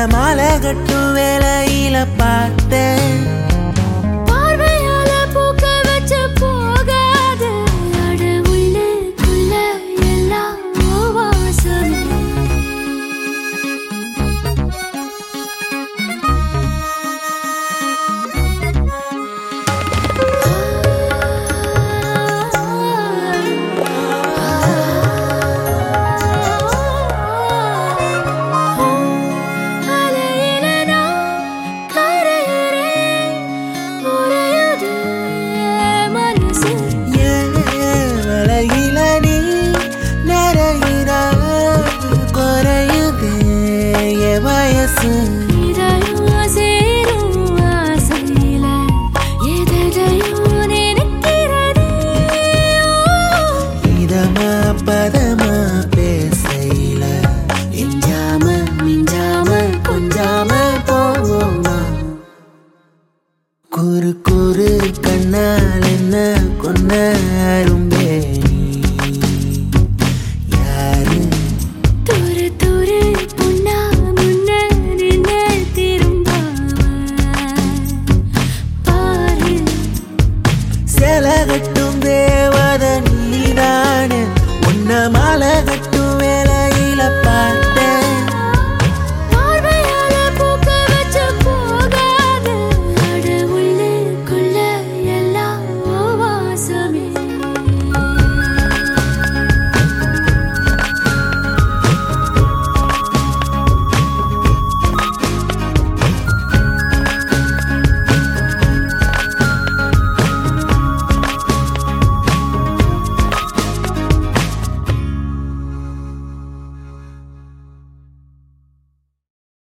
மாலை கட்டும் வேலையில பார்த்தேன். பார்வையால பூக்க வச்ச போகாது அட உள்ளுக்குள்ள எல்லாம் வாசமே. பதமா பேசையில எஞ்சாம மிஞ்சாம கொஞ்சாம போவோமா. குறு குறு கண்ணால் என்ன கொன்ன அரும்பே நீ யாரு? துரு துரு பொன்னா முன்ன நின்னு திரும்பாம பாரு. செல கட்டும்